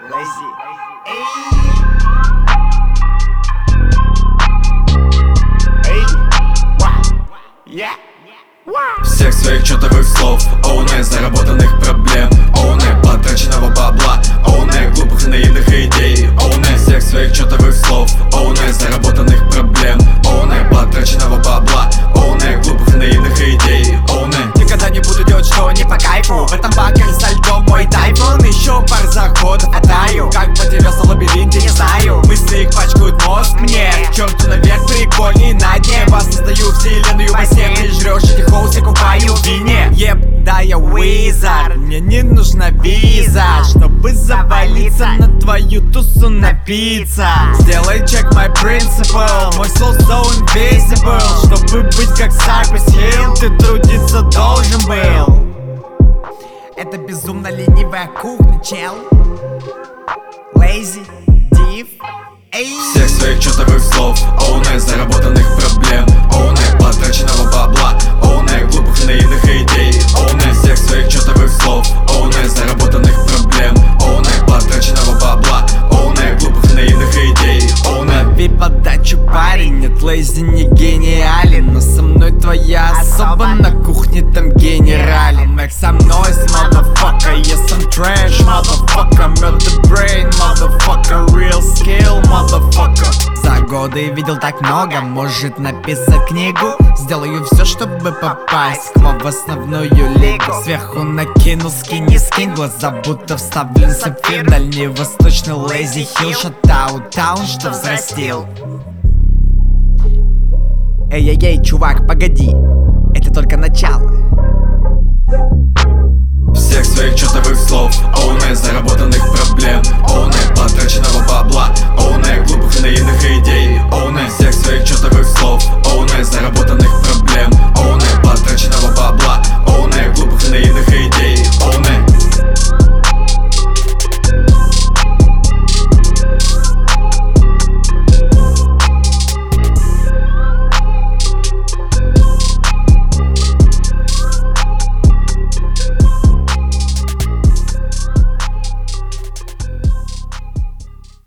Lazy. Всех своих чётовых слов, оуне заработанных проблем, оуне потраченного бабла, оуне глупых наивных идей, оуне всех своих чётовых слов, оуне заработанных проблем, оуне потраченного бабла, оуне глупых наивных идей, оуне. Никогда не буду делать, что не по кайфу. В этом баке со льдом мой тайфун. Еще пар заходов отдаю. Как потерялся в лабиринте, не знаю. Мысли их пачкают мозг мне. К черту наверх, прикольней на дне. Вас создаю вселенную во сне. Ты жрешь этих хоуси, купаю в вине. Еп, да я Уизард. Мне не нужна виза, чтобы завалиться на твою тусу напиться. Сделай check my principle. Мой soul so invisible. Чтобы быть как Cypress Hill, ты трудиться должен был. Это безумно ленивая кухня, чел. Lazy, div, эй. Всех своих чётовых слов, оуне заработанных проблем, оуне потраченного бабла, оуне глупых наивных идей, оуне всех своих чётовых слов, оуне заработанных проблем, оуне потраченного бабла, оуне глупых наивных идей, оуне. Лови подачу, парень, нет, Lazy не гениален, но со мной твоя особа на кухне там генерален. Make some noise, motherfucker, yes I'm trash, motherfucker, murder brain, motherfucker, real skill, motherfucker. За годы видел так много, может написать книгу. Сделаю все, чтобы попасть к вам в основную лигу. Сверху накину скини, скин, глаза будто вставлен сапфир. Дальневосточный Lazy Hill, шатаут таун, что взрастил. Эй-эй-эй, чувак, погоди, это только начало.